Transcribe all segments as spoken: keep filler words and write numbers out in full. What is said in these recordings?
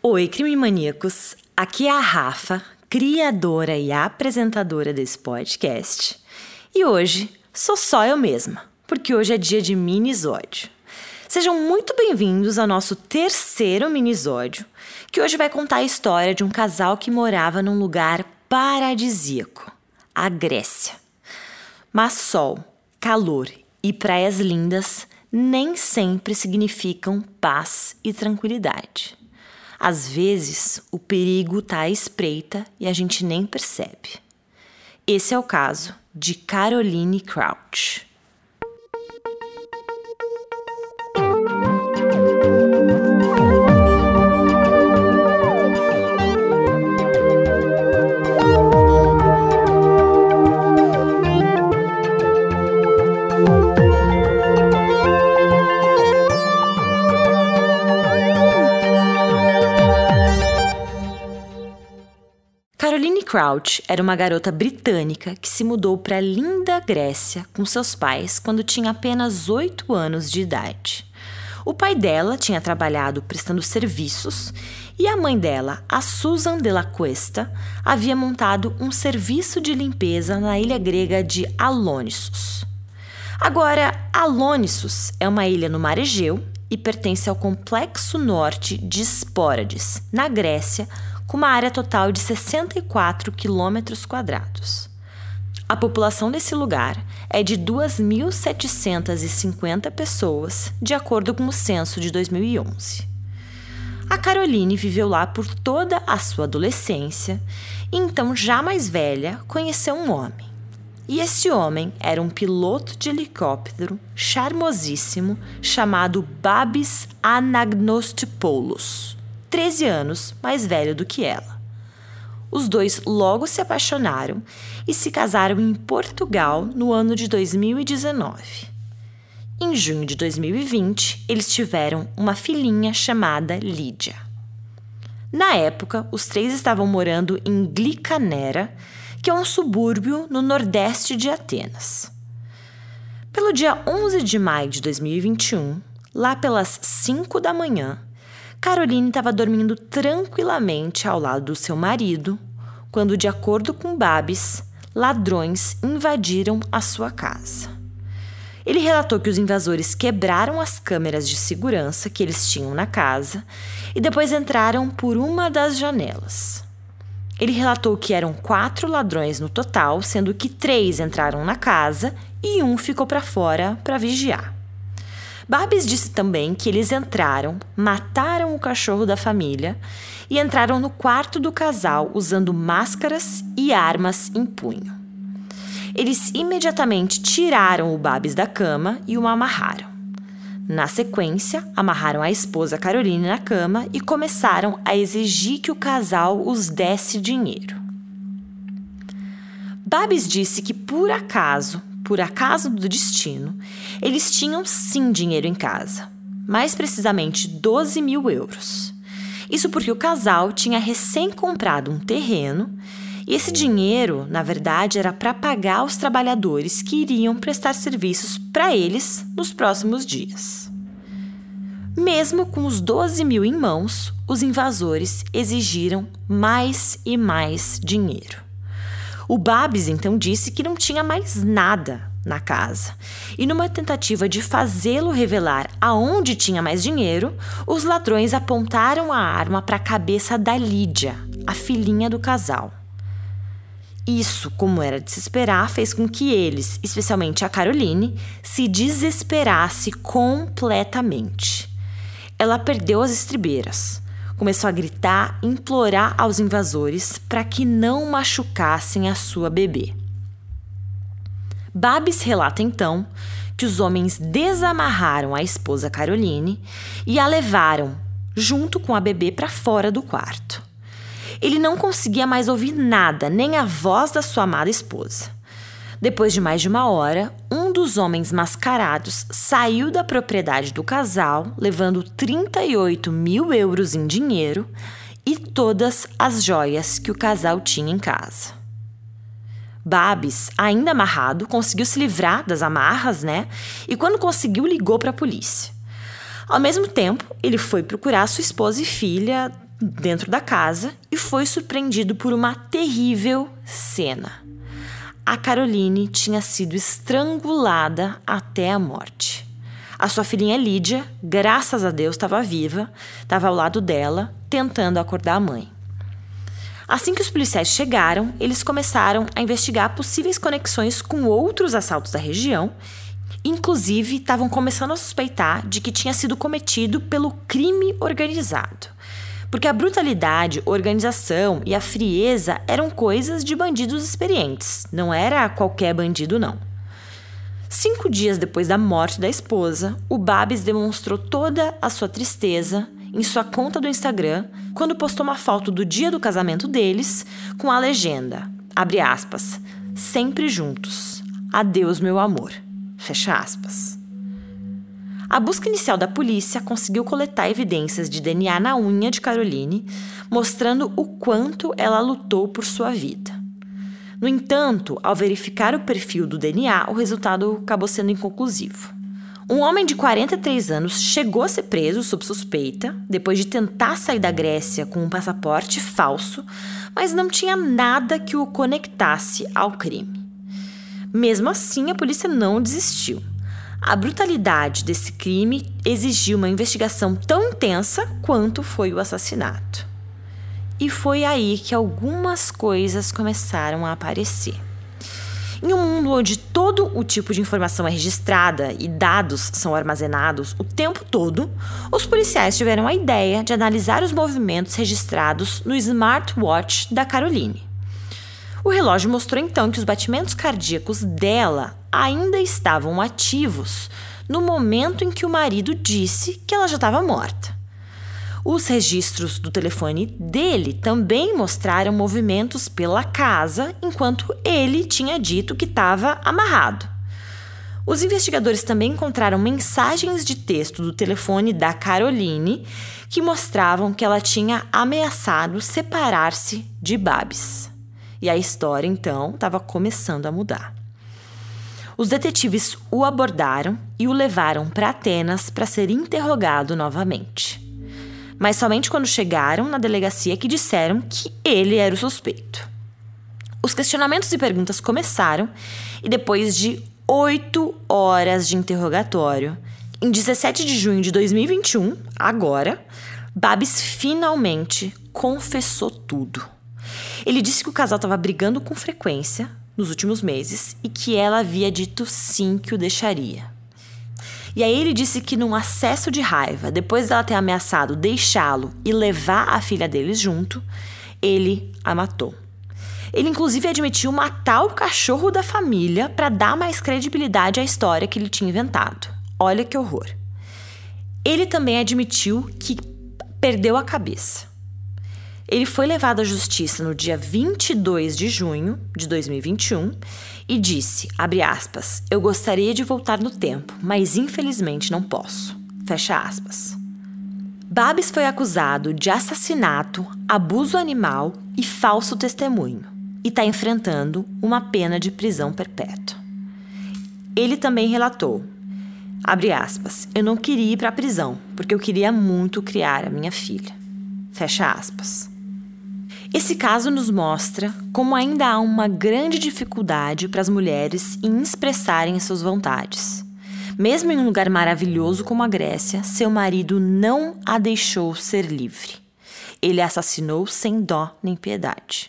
Oi, crime maníacos! Aqui é a Rafa, criadora e apresentadora desse podcast. E hoje sou só eu mesma, porque hoje é dia de minisódio. Sejam muito bem-vindos ao nosso terceiro minisódio, que hoje vai contar a história de um casal que morava num lugar paradisíaco, a Grécia. Mas sol, calor e praias lindas nem sempre significam paz e tranquilidade. Às vezes, o perigo está à espreita e a gente nem percebe. Esse é o caso de Caroline Crouch. Caroline Crouch era uma garota britânica que se mudou para a linda Grécia com seus pais quando tinha apenas oito anos de idade. O pai dela tinha trabalhado prestando serviços e a mãe dela, a Susan Della Cuesta, havia montado um serviço de limpeza na ilha grega de Alonissos. Agora, Alonissos é uma ilha no Mar Egeu e pertence ao complexo norte de Spórades, na Grécia, com uma área total de sessenta e quatro quilômetros quadrados. A população desse lugar é de duas mil setecentas e cinquenta pessoas, de acordo com o censo de dois mil e onze. A Caroline viveu lá por toda a sua adolescência e então, já mais velha, conheceu um homem. E esse homem era um piloto de helicóptero charmosíssimo chamado Babis Anagnostopoulos, treze anos mais velho do que ela. Os dois logo se apaixonaram e se casaram em Portugal no ano de dois mil e dezenove. Em junho de dois mil e vinte, eles tiveram uma filhinha chamada Lídia. Na época, os três estavam morando em Glicanera, que é um subúrbio no nordeste de Atenas. Pelo dia onze de maio de dois mil e vinte e um, lá pelas cinco da manhã, Caroline estava dormindo tranquilamente ao lado do seu marido, quando, de acordo com Babis, ladrões invadiram a sua casa. Ele relatou que os invasores quebraram as câmeras de segurança que eles tinham na casa e depois entraram por uma das janelas. Ele relatou que eram quatro ladrões no total, sendo que três entraram na casa e um ficou para fora para vigiar. Babis disse também que eles entraram, mataram o cachorro da família e entraram no quarto do casal usando máscaras e armas em punho. Eles imediatamente tiraram o Babis da cama e o amarraram. Na sequência, amarraram a esposa Caroline na cama e começaram a exigir que o casal os desse dinheiro. Babis disse que, por acaso, por acaso do destino, eles tinham sim dinheiro em casa, mais precisamente doze mil euros. Isso porque o casal tinha recém comprado um terreno e esse dinheiro, na verdade, era para pagar os trabalhadores que iriam prestar serviços para eles nos próximos dias. Mesmo com os doze mil em mãos, os invasores exigiram mais e mais dinheiro. O Babis então disse que não tinha mais nada na casa. E numa tentativa de fazê-lo revelar aonde tinha mais dinheiro, os ladrões apontaram a arma para a cabeça da Lídia, a filhinha do casal. Isso, como era de se esperar, fez com que eles, especialmente a Caroline, se desesperasse completamente. Ela perdeu as estribeiras. Começou a gritar e implorar aos invasores para que não machucassem a sua bebê. Babis relata então que os homens desamarraram a esposa Caroline e a levaram, junto com a bebê, para fora do quarto. Ele não conseguia mais ouvir nada, nem a voz da sua amada esposa. Depois de mais de uma hora, um dos homens mascarados saiu da propriedade do casal, levando trinta e oito mil euros em dinheiro e todas as joias que o casal tinha em casa. Babis, ainda amarrado, conseguiu se livrar das amarras, né? E quando conseguiu, ligou para a polícia. Ao mesmo tempo, ele foi procurar sua esposa e filha dentro da casa e foi surpreendido por uma terrível cena. A Caroline tinha sido estrangulada até a morte. A sua filhinha Lídia, graças a Deus, estava viva, estava ao lado dela, tentando acordar a mãe. Assim que os policiais chegaram, eles começaram a investigar possíveis conexões com outros assaltos da região. Inclusive, estavam começando a suspeitar de que tinha sido cometido pelo crime organizado. Porque a brutalidade, organização e a frieza eram coisas de bandidos experientes. Não era qualquer bandido, não. Cinco dias depois da morte da esposa, o Babis demonstrou toda a sua tristeza em sua conta do Instagram, quando postou uma foto do dia do casamento deles com a legenda, abre aspas, sempre juntos, adeus meu amor, fecha aspas. A busca inicial da polícia conseguiu coletar evidências de D N A na unha de Caroline, mostrando o quanto ela lutou por sua vida. No entanto, ao verificar o perfil do D N A, o resultado acabou sendo inconclusivo. Um homem de quarenta e três anos chegou a ser preso sob suspeita, depois de tentar sair da Grécia com um passaporte falso, mas não tinha nada que o conectasse ao crime. Mesmo assim, a polícia não desistiu. A brutalidade desse crime exigiu uma investigação tão intensa quanto foi o assassinato. E foi aí que algumas coisas começaram a aparecer. Em um mundo onde todo o tipo de informação é registrada e dados são armazenados o tempo todo, os policiais tiveram a ideia de analisar os movimentos registrados no smartwatch da Caroline. O relógio mostrou então que os batimentos cardíacos dela ainda estavam ativos no momento em que o marido disse que ela já estava morta. Os registros do telefone dele também mostraram movimentos pela casa, enquanto ele tinha dito que estava amarrado. Os investigadores também encontraram mensagens de texto do telefone da Caroline que mostravam que ela tinha ameaçado separar-se de Babis. E a história, então, estava começando a mudar. Os detetives o abordaram e o levaram para Atenas para ser interrogado novamente. Mas somente quando chegaram na delegacia que disseram que ele era o suspeito. Os questionamentos e perguntas começaram e depois de oito horas de interrogatório, em dezessete de junho de dois mil e vinte e um, agora, Babis finalmente confessou tudo. Ele disse que o casal estava brigando com frequência nos últimos meses e que ela havia dito sim que o deixaria. E aí ele disse que num acesso de raiva, depois dela ter ameaçado deixá-lo e levar a filha deles junto, ele a matou. Ele inclusive admitiu matar o cachorro da família para dar mais credibilidade à história que ele tinha inventado. Olha que horror. Ele também admitiu que perdeu a cabeça. Ele foi levado à justiça no dia vinte e dois de junho de dois mil e vinte e um e disse, abre aspas, eu gostaria de voltar no tempo, mas infelizmente não posso, fecha aspas. Babis foi acusado de assassinato, abuso animal e falso testemunho e está enfrentando uma pena de prisão perpétua. Ele também relatou, abre aspas, eu não queria ir para a prisão porque eu queria muito criar a minha filha, fecha aspas. Esse caso nos mostra como ainda há uma grande dificuldade para as mulheres em expressarem suas vontades. Mesmo em um lugar maravilhoso como a Grécia, seu marido não a deixou ser livre. Ele a assassinou sem dó nem piedade.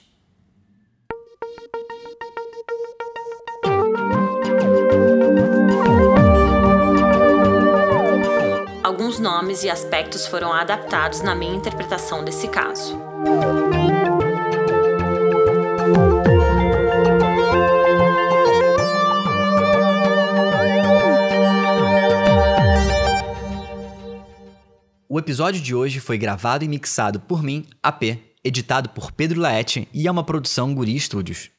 Alguns nomes e aspectos foram adaptados na minha interpretação desse caso. O episódio de hoje foi gravado e mixado por mim, A P, editado por Pedro Laete e é uma produção Guri Studios.